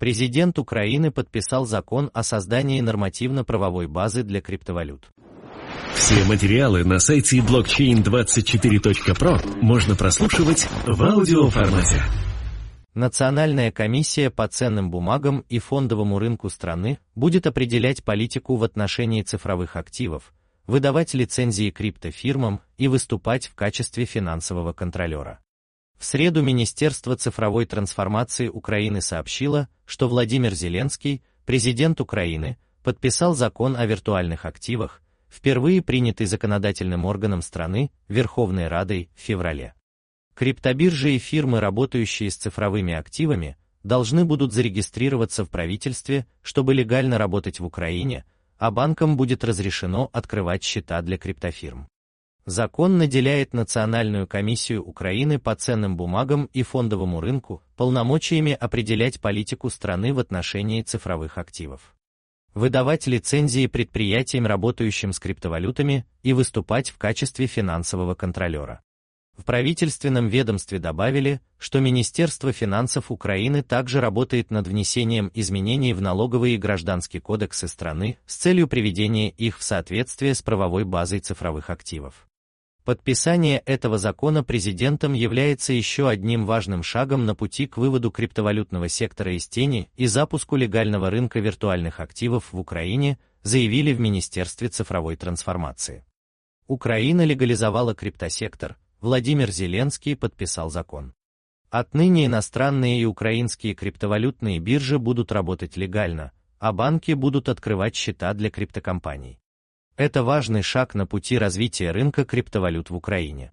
Президент Украины подписал закон о создании нормативно-правовой базы для криптовалют. Все материалы на сайте blockchain24.pro можно прослушивать в аудиоформате. Национальная комиссия по ценным бумагам и фондовому рынку страны будет определять политику в отношении цифровых активов, выдавать лицензии криптофирмам и выступать в качестве финансового контролера. В среду Министерство цифровой трансформации Украины сообщило, что Владимир Зеленский, президент Украины, подписал закон о виртуальных активах, впервые принятый законодательным органом страны, Верховной Радой, в феврале. Криптобиржи и фирмы, работающие с цифровыми активами, должны будут зарегистрироваться в правительстве, чтобы легально работать в Украине, а банкам будет разрешено открывать счета для криптофирм. Закон наделяет Национальную комиссию Украины по ценным бумагам и фондовому рынку полномочиями определять политику страны в отношении цифровых активов, выдавать лицензии предприятиям, работающим с криптовалютами, и выступать в качестве финансового контролера. В правительственном ведомстве добавили, что Министерство финансов Украины также работает над внесением изменений в налоговый и гражданский кодексы страны с целью приведения их в соответствие с правовой базой цифровых активов. Подписание этого закона президентом является еще одним важным шагом на пути к выводу криптовалютного сектора из тени и запуску легального рынка виртуальных активов в Украине, заявили в Министерстве цифровой трансформации. Украина легализовала криптосектор, Владимир Зеленский подписал закон. Отныне иностранные и украинские криптовалютные биржи будут работать легально, а банки будут открывать счета для криптокомпаний. Это важный шаг на пути развития рынка криптовалют в Украине.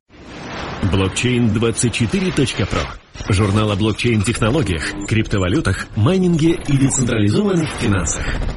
Blockchain24.pro. Журнал о блокчейн-технологиях, криптовалютах, майнинге и децентрализованных финансах.